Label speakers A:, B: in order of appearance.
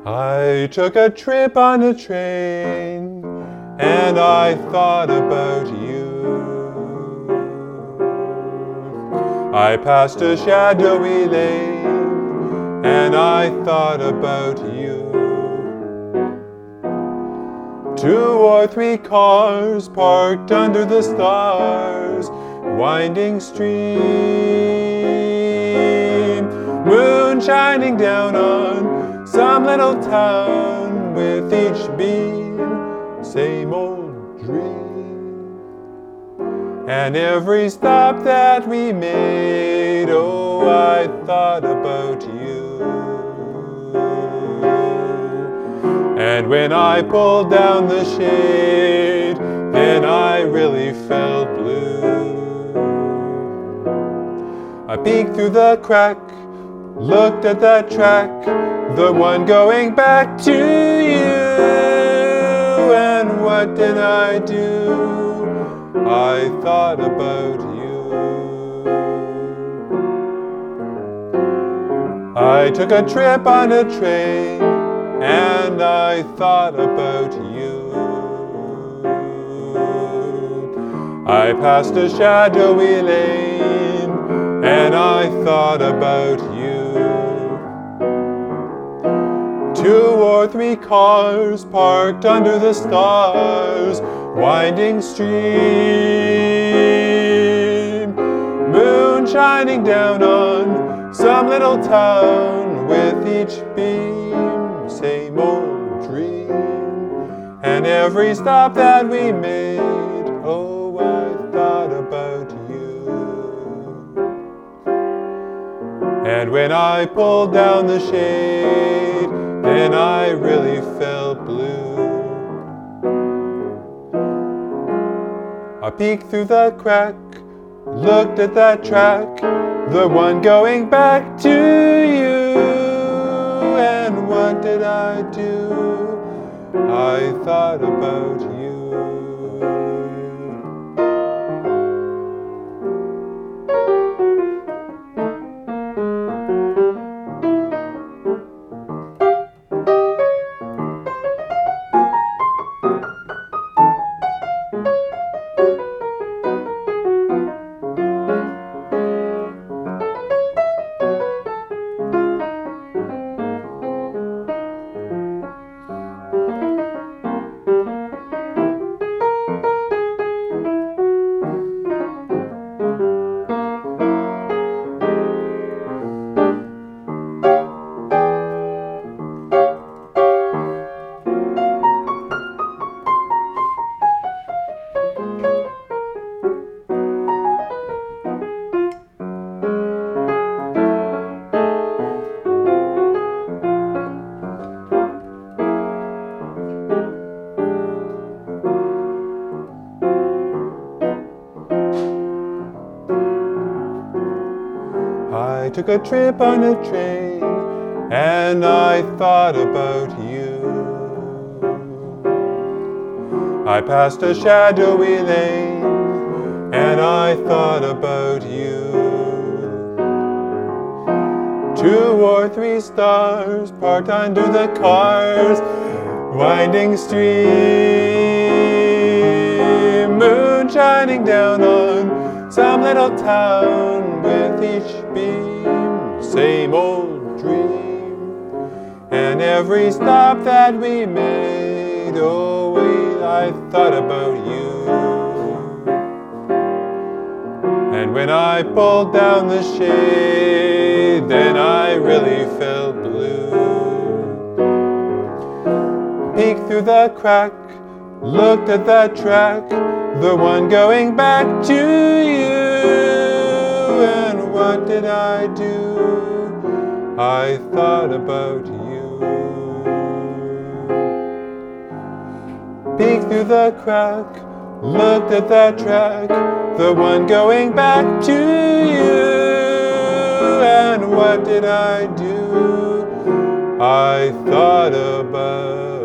A: I took a trip on a train, and I thought about you. I passed a shadowy lane, and I thought about you. 2 or 3 cars parked under the stars, winding stream, moon shining down on some little town, with each beam, same old dream. And every stop that we made, oh, I thought about you. And when I pulled down the shade, then I really felt blue. I peeked through the crack, looked at that track, the one going back to you. And what did I do? I thought about you. I took a trip on a train, and I thought about you. I passed a shadowy lane, and I thought about you. 2 or 3 cars parked under the stars, winding stream, moon shining down on some little town, with each beam, same old dream. And every stop that we made, oh, I thought about you. And when I pulled down the shade, then I really felt blue. I peeked through the crack, looked at that track, the one going back to you. And what did I do? I thought about you. I took a trip on a train, and I thought about you. I passed a shadowy lane, and I thought about you. 2 or 3 stars parked under the cars, winding stream, moon shining down on some little town, with each beam, same old dream. And every stop that we made, oh, I thought about you. And when I pulled down the shade, then I really felt blue. Peeked through the crack, looked at that track, the one going back to you. And what did I do? I thought about you. Peeked through the crack, looked at that track, the one going back to you. And what did I do? I thought about